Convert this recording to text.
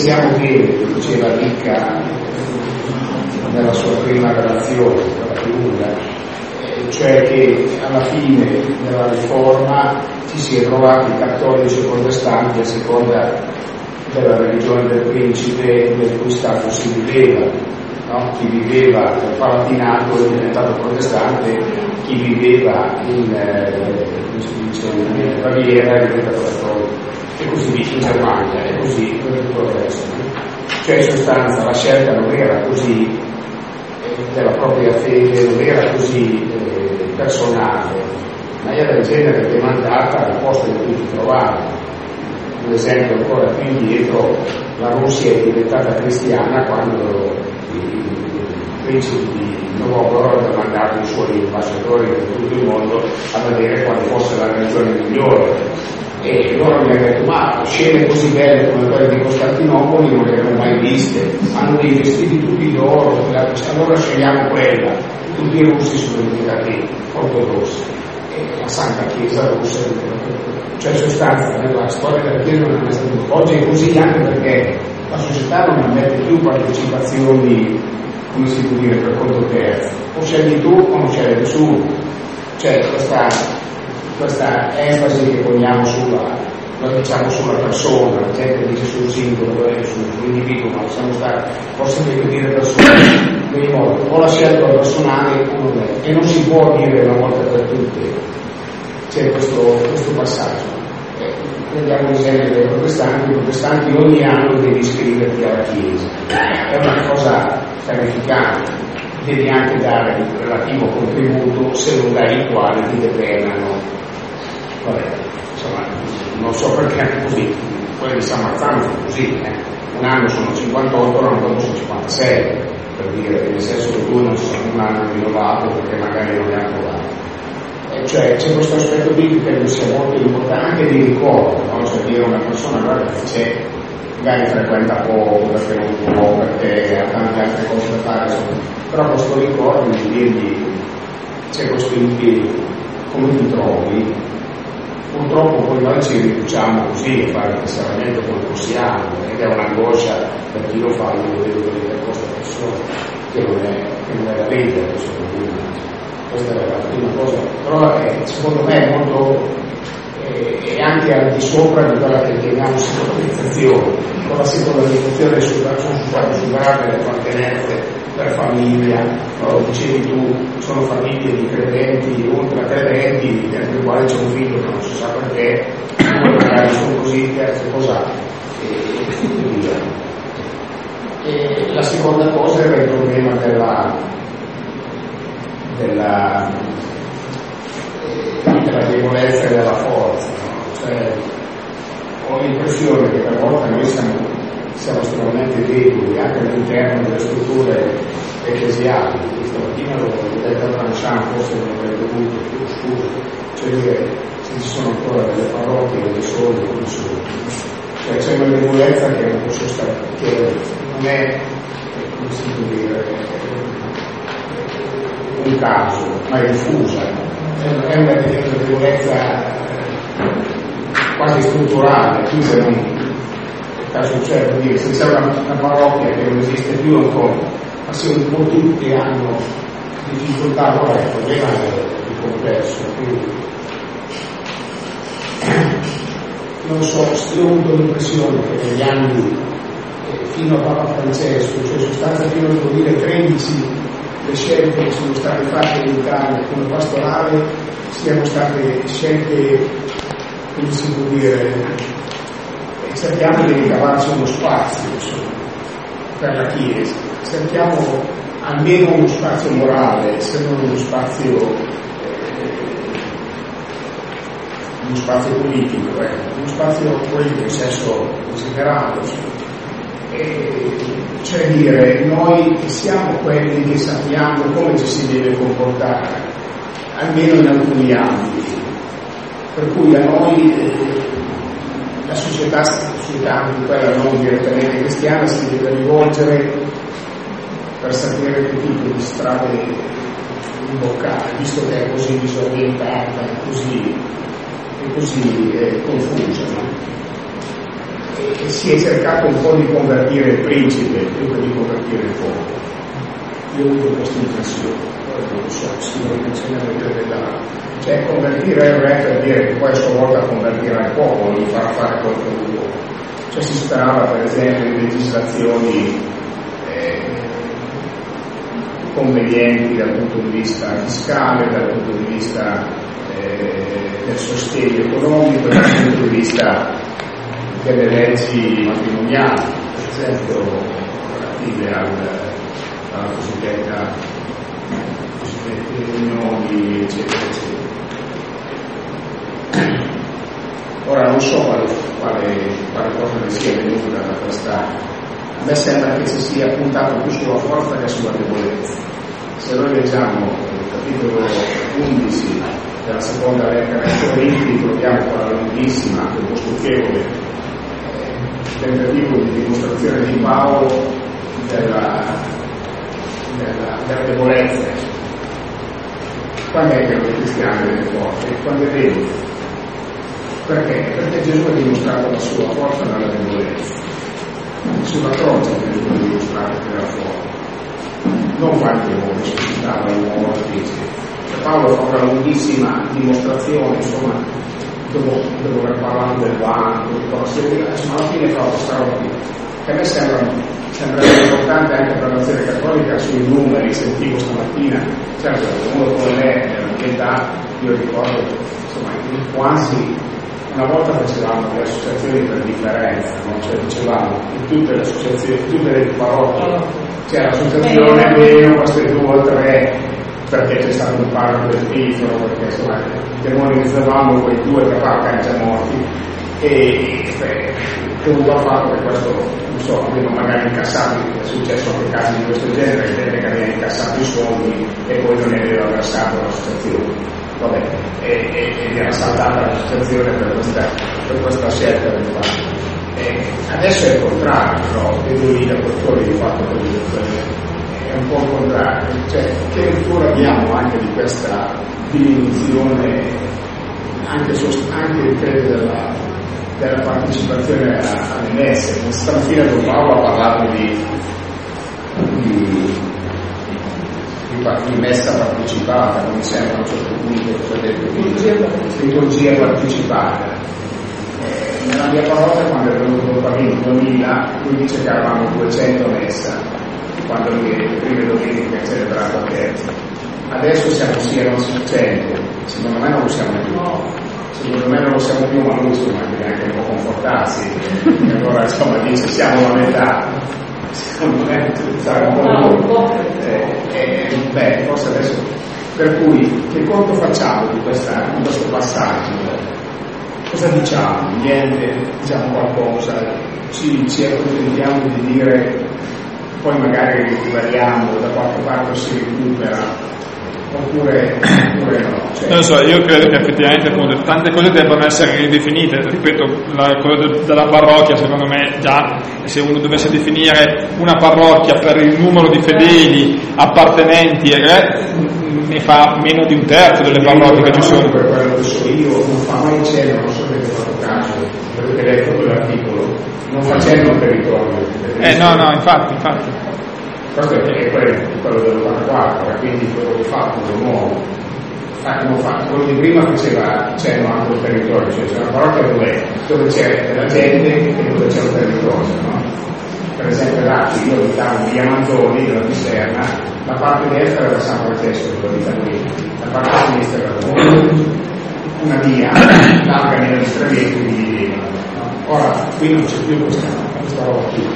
pensiamo che, diceva Ricca nella sua prima relazione, la più lunga, cioè che alla fine della riforma ci si è trovati cattolici e protestanti a seconda della religione del principe nel cui stato si viveva, no? Chi viveva nel Palatinato è diventato protestante, chi viveva in Baviera è diventato cattolico, e così via in Germania, e così per tutto il resto. Cioè in sostanza la scelta non era così della propria fede, non era così personale, ma era del genere demandata al posto in cui ti trovavi. Un esempio ancora più indietro, la Russia è diventata cristiana quando i principi di Novgorod hanno mandato i suoi ambasciatori per tutto il mondo a vedere quale fosse la religione migliore. E loro mi hanno detto: ma scene così belle come quelle di Costantinopoli non le abbiamo mai viste, hanno dei vestiti tutti d'oro, allora scegliamo quella. Tutti i russi sono diventati ortodossi, e la Santa Chiesa russa, cioè in sostanza nella storia della Chiesa non è mai stato. Oggi è così anche perché la società non ammette più partecipazioni, come si può dire, per conto terzo, o scegli tu o non sceglie nessuno. Cioè questa enfasi che poniamo diciamo sulla persona, la gente dice sul singolo, sull'individuo, ma possiamo stare forse meglio dire persona, dei modi, o la scelta personale o non è, e non si può dire una volta per tutte. C'è questo passaggio. Prendiamo l'esempio dei protestanti. I protestanti ogni anno devi iscriverti alla Chiesa, è una cosa terrificante, devi anche dare il relativo contributo, se non dai il quale ti depenano. Vabbè, insomma, non so perché è così, quelli di San Marzano sono così, un anno sono 58, l'anno dopo sono 56, per dire, nel senso che due non sono un anno rinnovato perché magari non ne hanno provato. Cioè c'è questo aspetto qui che credo sia molto importante, anche di ricordo, no? Cioè dire a una persona: guarda che c'è, magari frequenta poco perché non può, perché ha tante altre cose da fare, insomma. Però questo ricordo di dirgli: c'è questo impegno, come ti trovi? Purtroppo poi noi ci riduciamo così a fare il tesseramento come possiamo, ed è un'angoscia per chi lo fa. Io vedo vedere questa persona che non è da vendere, questa è la prima cosa, però secondo me è molto è anche al di sopra di quella che chiamiamo secolarizzazione. Con la secolarizzazione sono state superate le appartenenze per famiglia, no? Dicevi tu, sono famiglie di credenti, ultracredenti, dentro i quali c'è un figlio che non si sa perché, magari sono così, terzo cosa, e via. E la seconda cosa era il problema della debolezza e della forza, no? Cioè, ho l'impressione che talvolta noi siamo estremamente deboli anche all'interno delle strutture ecclesiali. Stamattina l'ho detto a Franciano, forse non avrei dovuto, più scusa, cioè dire se ci sono ancora delle parrocchie dove sono, come sono. Cioè c'è una debolezza che non posso stare, che non è, come si può dire, un caso, ma è diffusa, è una debolezza quasi strutturale, più che non caso certo, dire se c'è una parrocchia che non esiste più ancora, ma se un po' tutti hanno difficoltà, ora il problema è più complesso, quindi non so, ho avuto l'impressione che negli anni fino a Papa Francesco, cioè in sostanza fino a 2013, le scelte che sono state fatte in Italia come pastorale siano state scelte, come si può dire, cerchiamo di ricavarci uno spazio, insomma, per la Chiesa, cerchiamo almeno uno spazio morale, se non uno spazio politico, uno spazio politico in senso considerato, cioè dire noi siamo quelli che sappiamo come ci si deve comportare, almeno in alcuni ambiti, per cui a noi la società quella non direttamente cristiana si deve rivolgere per sapere che tipo di strade imboccare, visto che è così disorientata, è così confusa, no? e si è cercato un po' di convertire il principe prima di convertire il popolo. Io ho avuto questa impressione, non lo so, sicuramente ce ne avete da... Cioè convertire il re per dire che poi a sua volta convertirà il popolo, gli farà fare quello che vuole. Cioè si sperava per esempio in legislazioni convenienti dal punto di vista fiscale, dal punto di vista del sostegno economico, dal punto di vista delle leggi matrimoniali, per esempio relative alla cosiddette unioni, eccetera, eccetera. Ora non so quale cosa ne sia venuta da questa. A me sembra che si sia puntato più sulla forza che sulla debolezza. Se noi leggiamo il capitolo 11 della seconda lettera ai Corinti, troviamo quella lunghissima, anche un po' stucchevole, tentativo di dimostrazione di Paolo della debolezza. Quando è che noi cristiani delle forze? Quando è debole. Perché? Perché Gesù ha dimostrato la sua forza nella debolezza. Sulla croce Gesù ha dimostrato che era forte. Non qualche uomo suscitava l'uomo artificio. Paolo fa una lunghissima dimostrazione, insomma, dopo aver parlato del banco, di cose, insomma, alla fine fa questa roba qui, che a me sembra importante anche per la nazione cattolica. Sui numeri sentivo stamattina, certo, uno come me, nell'età, io ricordo, insomma, quasi una volta facevamo le associazioni per differenza, no? Cioè dicevamo in tutte le associazioni, in tutte le parrocchie c'è l'associazione meno queste 2 o 3, perché c'è stato un parco del tifo, perché insomma demonizzavamo quei 2 capaci già morti, e dovuto al fatto che questo, non so, abbiamo magari incassato, è successo anche casi di questo genere, gente che aveva incassato i soldi e poi non ne aveva versato l'associazione. Vabbè, ed era saltata l'associazione per questa scelta del fatto. Adesso è il contrario, però, vedo lì da quest'ora di fatto è un po' il contrario. Cioè, che lettura abbiamo anche di questa diminuzione, anche credo della partecipazione alle messe? Stamattina Don Paolo ha parlato di messa partecipata, non mi sembra a un certo punto cosa ha detto di liturgia partecipata. Nella mia parola, quando è venuto il Pavino nel 2000, lui dice che eravamo 200 messa quando le prime domeniche ha celebrato a terza. Adesso siamo 600, secondo me non lo siamo più. Secondo me non lo siamo più, ma lui insomma deve anche un po' confortarsi, e allora insomma dice siamo la metà. Secondo me sarà un po' beh, forse adesso, per cui che conto facciamo di questo passaggio? Cosa diciamo? Niente, diciamo qualcosa, ci accontentiamo di dire, poi magari recuperiamo, da qualche parte si recupera, oppure no. Cioè, non lo so, io credo che effettivamente appunto tante cose debbano essere ridefinite. Ripeto, la cosa della parrocchia, secondo me, già se uno dovesse definire una parrocchia per il numero di fedeli appartenenti ne fa meno di un terzo delle parrocchie che ci sono. Per quello che so io, non fa mai cenno, non so se avete fatto caso, perché hai letto quell'articolo, non facendo un territorio. No, infatti. Questo è quello dell'84, quindi quello che fa quello nuovo. Quello di prima faceva cenno anche al territorio, cioè c'è una parrocchia dove c'è della gente e dove c'è un territorio, no? Per esempio là, io abitavo via Manzoni, della Piserna, la parte destra era San Francesco, dove abitavo io, la parte sinistra era una via larga nella distretti che mi dividevano. Ora qui non c'è più questa roba qui.